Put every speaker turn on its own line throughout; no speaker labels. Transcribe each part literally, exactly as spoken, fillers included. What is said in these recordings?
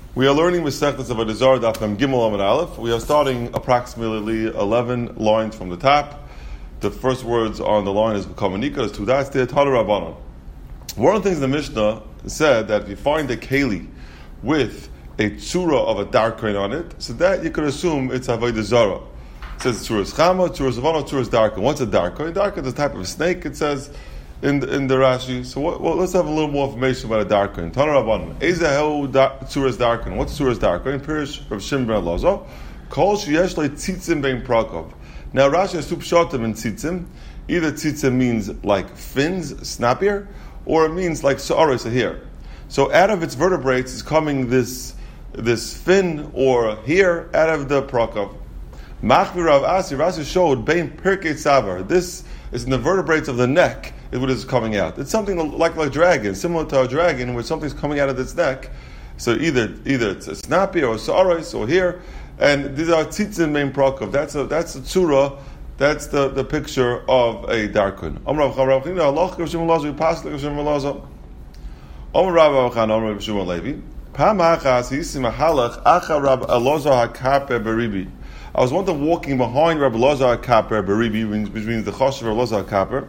We are learning Masechtas Avodah Zarah Daf Mem Gimel Amud Aleph. We are starting approximately eleven lines from the top. The first words on the line is B'Kamanika. There's two dots there. Tana Rabbanon. One of the things the Mishnah said that if you find a keli with a tzura of a darkain on it, so that you could assume it's Avodah Zarah. It says tzuras chama, tzuras avana, tzuras darkain. What's a darkain? Darkain is a type of snake. It says in the, in the Rashi. So what, well, let's have a little more information about a darkain. Tana Rabbanon. Ezehu tzuras darkain. What's tzuras darkain? Pirish Rav Shimon ben Elazar. Kol sheyesh le tzitzim bein prakov. Now Rashi has two pshatim in tzitzim. Either tzitzim means like fins, snappier, or it means like sa'aris, a hair. So out of its vertebrates is coming this this fin or hair out of the prakov. Machvi Rav Asi, Rashi showed bein pirkei savar. This is in the vertebrates of the neck is what is coming out. It's something like like a dragon, similar to a dragon, where something's coming out of its neck. So either either it's a snappy or sa'aris or hair, and these are tzitzim bein prakov. That's a that's a tzura. That's the, the picture of a darkun. Amar Rav Chanina, Allah Rav Shimon Elazar, Pasuk Rav Shimon Elazar. Amar Rav Chanina, Amar Rav Shimon Levi. Pam hachas hisim halach acha Rav Elazar hakaper beribi. I was one time walking behind Rav Elazar hakaper beribi, which means the choshev of Elazar hakaper.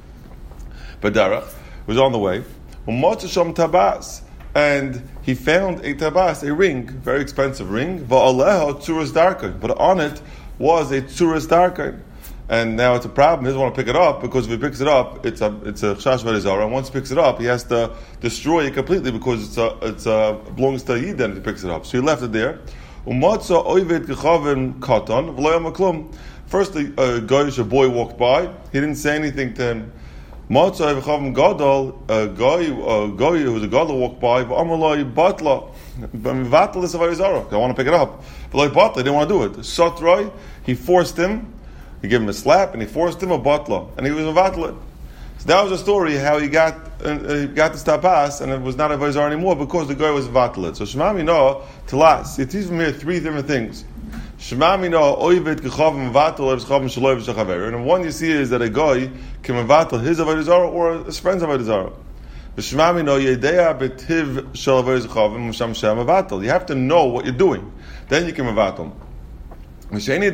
Badarach was on the way. Umotzasham tabas, and he found a tabas, a ring, very expensive ring. Va'aleha tzuras darkun, but on it was a tzuras darkun. And now it's a problem. He doesn't want to pick it up because if he picks it up, it's a it's a chash v'rizara. And once he picks it up, he has to destroy it completely because it's a it's a belongs to Yidden if he picks it up. So he left it there. Umatza oivet gechavim katan v'lo maklum. First, a, a goyish, a boy walked by. He didn't say anything to him. Matza oivet gechavim gadol, a goy, a goy who was a gadol walked by. V'amaloi batla, v'vatla is a v'rizara. I want to pick it up. V'loi batla, he didn't want to do it. Sotroi, he forced him. He gave him a slap and he forced him a batla, and he was a vatla. So that was a story how he got uh, he got this tapas, and it was not a vayzar anymore because the guy was a vatla. So Shema Mino telas. It teaches from here three different things. Shema Mino oivet gechavim vatla evschavim shaloi v'shachaver. And one you see is that a guy can vatla his avodah or his friend's avodah. Shema Mino yedea betiv shel avodah misham shem vatla. You have to know what you're doing, then you can vatla. If you don't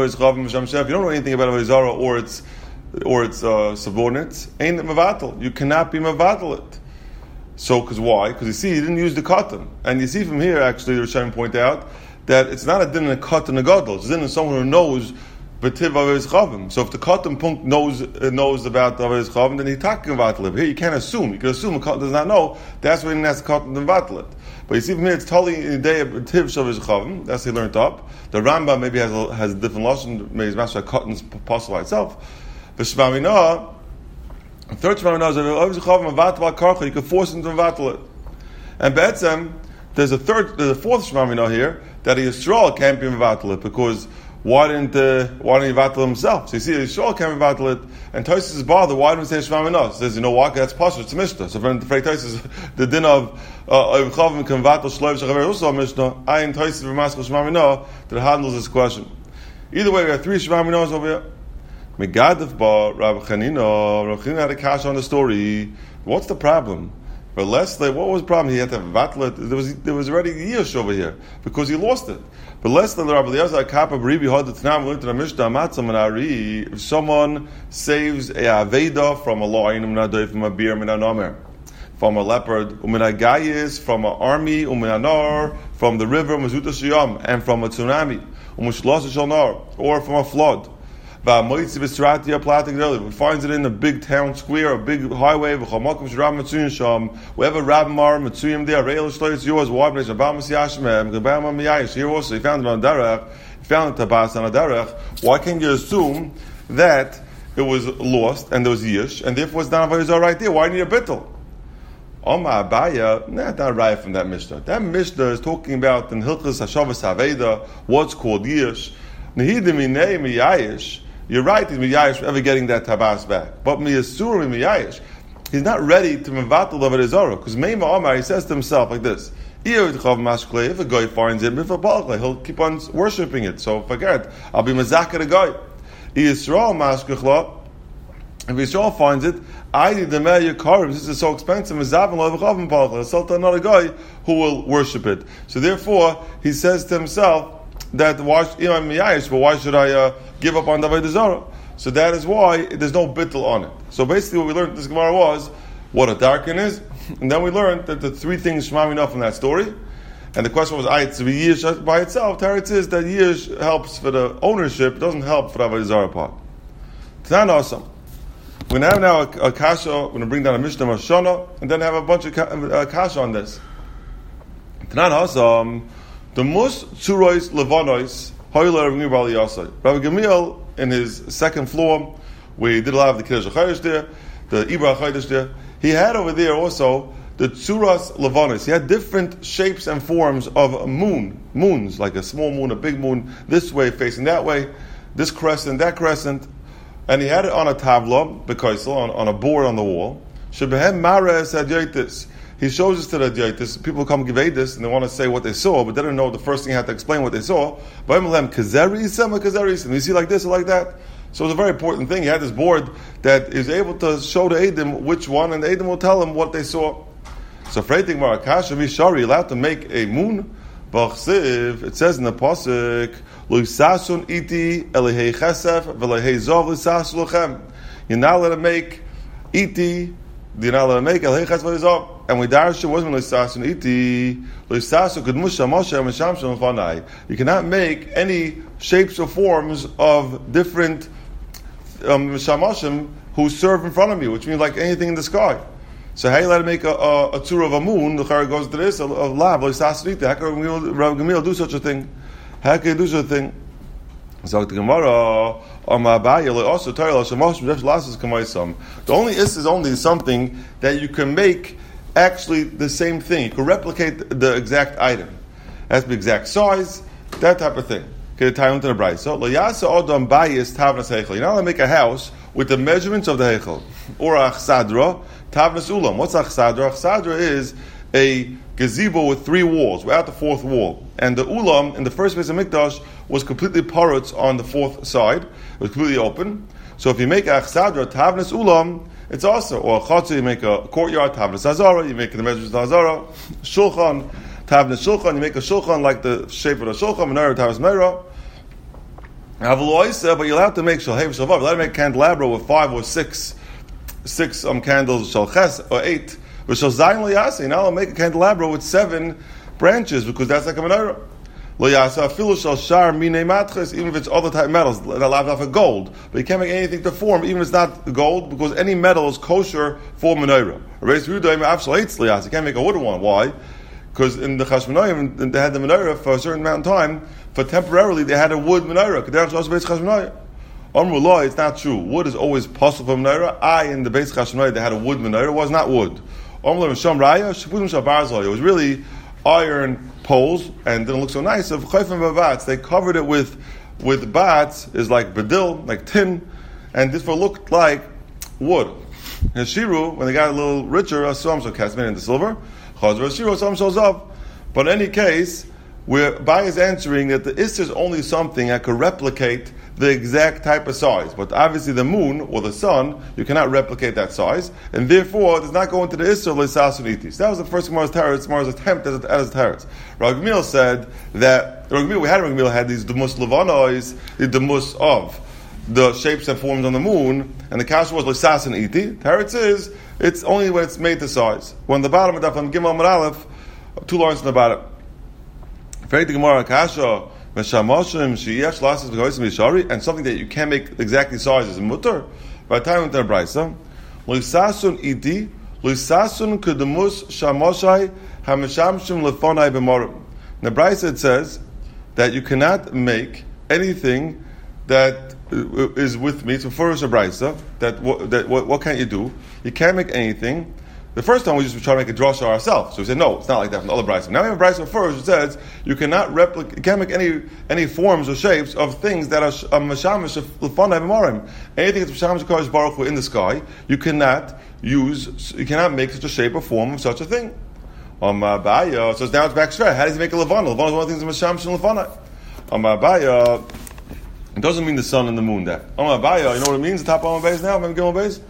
know anything about Avodah Zarah or its or its uh, subordinates, ain't mevatel. You cannot be mevatel it. So, because why? Because you see, he didn't use the cotton, and you see from here actually, the Rishonim point out that it's not a din in a cotton a gadol. It's a din in someone who knows betiv Avodah Chavim. So, if the cotton punk knows uh, knows about Avodah Chavim, then he's talking about it. Here, you can't assume. You can assume a cotton does not know. That's why he didn't ask the cotton to mevatel it. But you see from here, it's totally in the day of Tiv Shavish Chavim. That's he learned up. The Rambam maybe has a, has a different lashon. Maybe his master cotton's possible by itself. But Shemamina, the third Shemamina is Chavim Avatval Karcha. You can force him to vatal it. And Be'etzem, there's a third, there's a fourth Shemamina here that a Yisrael can't be vatal it because why didn't uh, why didn't he vatal himself? So you see, Yisrael can't be vatal it, and Tosfos is bothered. Why didn't he say Shemamina? He says, you know what? That's Pasha. It's a Mishnah. So from the Tosfos, the din of Oiv Chavim can vatal Shloiv Shachaver also a Mishnah. I in Tosfos v'Maskal Shemamina that handles this question. Either way, we have three Shemaminas over here. Megadif ba Rav Chanina. Rav Chanina had a cash on the story. What's the problem? But Leslie, what was the problem? He had to vatlet. There was there was already years over here because he lost it. But Leslie, Rabbi Eliezer Kappa Baribi had the Tanam learned in the Mishnah Matzah Manari. If someone saves a aveda from a lion, from a bear, from a leopard, uminagayis, from an army, uminanar, from the river, mazuta shiyam, and from a tsunami, umushlosa shalnar, or from a flood. We finds it in a big town square, a big highway. We have a rabbimar matsuyim there. Here also, he found it on Derech. He found the tabas on a Derech. Why can't you assume that it was lost and there was yish, and therefore it's not avodah right there? Why need a bittul? Oma Abaya, nah, not right from that Mishnah. That Mishnah is talking about in Hilchas Hashavas Haveda what's called yish. Nehidim miyayish. You're right, he's miyayish for ever getting that tabas back. But miyasur miyayish, he's not ready to mevatel avodah zarah because Meima Omar, he says to himself like this: if a guy finds it, he'll keep on worshipping it. So forget, I'll be mazaka the guy. Yisrael mashkechla. If Yisrael finds it, I need the Me'ah Yekarim, this is so expensive, sell to another guy who will worship it. So therefore, he says to himself that why, but why should I uh, give up on Avodah Zarah? So that is why there's no bittul on it. So basically, what we learned in this Gemara was what a darken is, and then we learned that the three things shema enough from that story. And the question was, I to be Yish by itself. Teretz is that Yish helps for the ownership, it doesn't help for the Avodah Zarah part. Tanan awesome. We're going to have now a, a kasha, we're going to bring down a Mishnah Mashana, and then have a bunch of ka, uh, kasha on this. Tanan awesome. The mus tzurois levanois hoyle Rabbi Gamliel Bar Yosai. Rabbi Gamliel in his second floor, where he did a lot of the Kiddush HaChadosh there, the Ibra HaChadosh there, he had over there also the tzuras levanois. He had different shapes and forms of a moon, moons, like a small moon, a big moon, this way facing that way, this crescent, that crescent. And he had it on a tavla, because on, on a board on the wall. Shebehem mares hadyotis. He shows us to the hadyotis. People come give edus and they want to say what they saw, but they don't know the first thing he had to explain what they saw. But you see like this or like that. So it's a very important thing. He had this board that is able to show the Edom which one, and the Edom will tell him what they saw. So Freiting Marakash Vishari allowed to make a moon. It says in the pasuk, "Luisasun iti elihei chesef v'elihei zov luisas lochem." You're not allowed to make iti. You're not allowed to make elihei chesef v'elihei zov. And we darsha wasn't luisasun iti. Luisasun kedmusha moshe mishamshon fanai. You cannot make any shapes or forms of different um, mishamoshim who serve in front of you, which means like anything in the sky. So how you allowed to make a, a, a tour of a moon? The Chara goes to this, a, a lab, like Sasrita. How can Rabbi Gamliel do such a thing? How can he do such a thing? So the Gemara, also the only is is only something that you can make actually the same thing. You can replicate the exact item. It has to be exact size, that type of thing. Okay, tie into the bright. So you're not going to make a house with the measurements of the heichel or a chsadra. Tavnas ulam. What's achsadra? Achsadra is a gazebo with three walls. We're at the fourth wall. And the ulam, in the first place of Mikdash, was completely parutz on the fourth side. It was completely open. So if you make achsadra, tavnas ulam, it's also, or a chatzah, you make a courtyard, tavnas hazara, you make the measurements of hazara, shulchan, tavnas shulchan, you make a shulchan like the shape of a shulchan, menorah, tavnas menorah. But you're allowed to make shalhev shalvav, you're allowed to make a candelabra with five or six six um, candles, shalches, or eight, but shal zayin lo yasa. Now I'll make a candelabra with seven branches, because that's like a menorah. Lo yasa afilu shal shar minei matches, even if it's other type of metals, they're allowed to have gold, but you can't make anything to form, even if it's not gold, because any metal is kosher for menorah. You can't make a wooden one. Why? Because in the Chashmonaim, they had the menorah for a certain amount of time, for temporarily they had a wood menorah. Amrullah, it's not true. Wood is always possible for menorah. I, in the base Chashmonaim, they had a wood menorah. It was not wood. It was really iron poles, and didn't look so nice. They covered it with with bats, is like bedil, like tin, and this looked like wood. In Shiru, when they got a little richer, Asam so cast into silver. But in any case, where Bai is answering that the Isser is only something that could replicate the exact type of size. But obviously the moon or the sun, you cannot replicate that size. And therefore, it does not go into the Isser L'Sasun Itis. That was the first Gemara's Teretz, Gemara's attempt at as a Teretz. Rabbi Gamliel said that, Rabbi Gamliel, we had Rabbi Gamliel had these Demus Levanois, the Demus of the shapes and forms on the moon, and the kasha was L'Sasun Iti. Teretz is, it's only when it's made to size. When the bottom of the Daf Gimel Amud Aleph, two lines in the bottom. Very the Gemara kasha, and something that you can't make exactly size is mutter. By the time into the brayso, L'Sasun Iti, L'Sasun Kedemus Shamoshai Hameshamshim Lefonai B'Morim. The brayso it says that you cannot make anything that is with me. So first a brayso that what, that what, what can't you do? You can't make anything. The first time we just try to make a drasha ourselves. So we said, no, it's not like that from the other brayso. Now we have a brayso first. It says you cannot replicate, you can't make any any forms or shapes of things that are mashamish l'fanei b'marim. Anything that's mashamish kodesh baruch hu in the sky, you cannot use, you cannot make such a shape or form of such a thing. Um, uh, so now it's back straight. How does he make a levana? Levana is one of the things that's mashamish and l'fanei. Um, uh, It doesn't mean the sun and the moon. That Amar Abaya, you know what it means? The top of Amar base now, Mem Gimel base.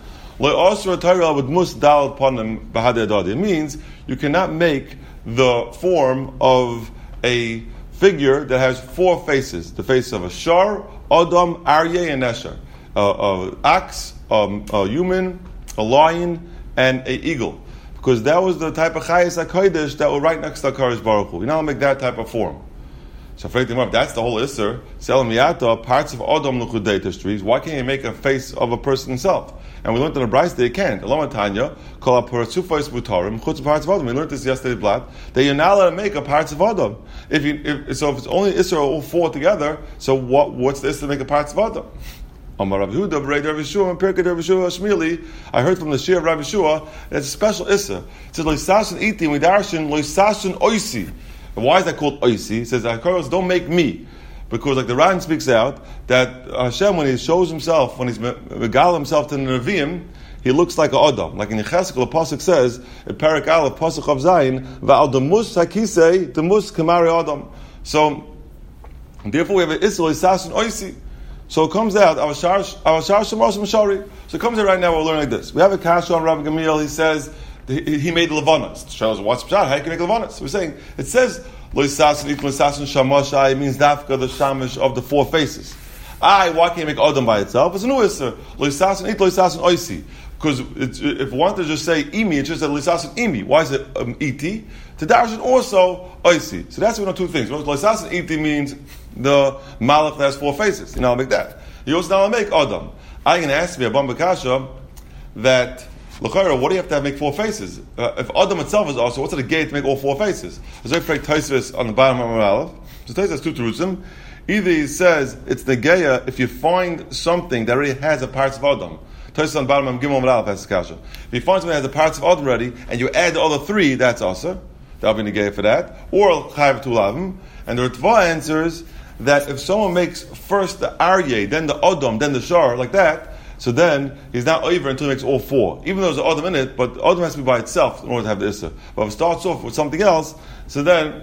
It means you cannot make the form of a figure that has four faces: the face of a shar, Adam, Aryeh, and Nesher, uh, uh, ox, um, a human, a lion, and a eagle. Because that was the type of Chayes HaKodesh that were right next to HaKadosh Baruch Hu. You know, make that type of form. So if that's the whole Isser, Selam Yata, parts of Adam L'Chudei trees, why can't you make a face of a person himself? And we learned in the Bryce that you can't. Alama Tanya, call a Paratsufais Mutarim, Chutz parts of Adam. We learned this yesterday, Blad, that you're not allowed to make a parts of Adam. If you, if, so if it's only Isser all four together, so what, what's the Isser to make a parts of Adam? Amar Rav Yehuda, B'rei Rav Yeshua, and Pirkei Rav Yeshua Shmili. I heard from the Shir of Rav Yeshua that it's a special Issa. It says Loisashin Iti and Midarshin Loisashin Oisi. And why is that called Oisi? It says HaKadosh don't make me, because like the Ran speaks out that Hashem, when He shows Himself, when He's megal Himself to the Nevi'im, He looks like an Adam. Like in Yechezkel, the pasuk says in Perek Aleph, pasuk of Zayin, Va'al Demus Hakisei Demus Kamari Adam. So therefore we have an Issa Loisashin Oisi. So it comes out, our shar shemasim shari. So it comes out right now, we're learning like this. We have a kasha on Rabbi Gamliel, he says, he, he made levanas. The shows what's pshat, how can you make levanas? So we're saying, it says, lo yisasin iklo yisasin shamashai, it means dafka, the shamash of the four faces. I, why can't you make Adam by itself? It's a new isser. Lo yisasin iklo yisasin oisi. Because if one to just say imi, it's just a lo yisasin imi. Why is it um, iti? To darshan also oisi. So that's, we know two things. Lo yisasin iti means the malach that has four faces. You know, I'll make that. You also now make Adam. I can ask me a Bambakasha that L'chayra, what do you have to have make four faces? Uh, if Adam itself is also, what's the gate to make all four faces? As I pray Taisvis on the bottom of Aleph. So Taisvis has two terutzim. Either he says it's the geya if you find something that already has a parts of Adam. Taisvis on the bottom of Gimel Aleph has kasha. If you find something that has the parts of Adam already and you add the other three, that's also. That'll be the geya for that. Or Chayav Tulavim. And the Ritva answers that if someone makes first the Aryeh, then the Adam, then the Shar, like that, so then he's not over until he makes all four. Even though there's an Adam in it, but Adam has to be by itself in order to have the Issa. But if it starts off with something else, so then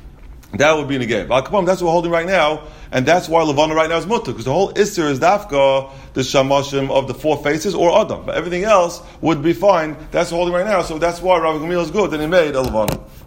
that would be in the game. That's what we're holding right now, and that's why Levana right now is Mutter, because the whole Issa is Dafka, the Shamashim of the four faces, or Adam. But everything else would be fine. That's what we're holding right now, so that's why Rabbi Gamliel is good, and he made a Levana.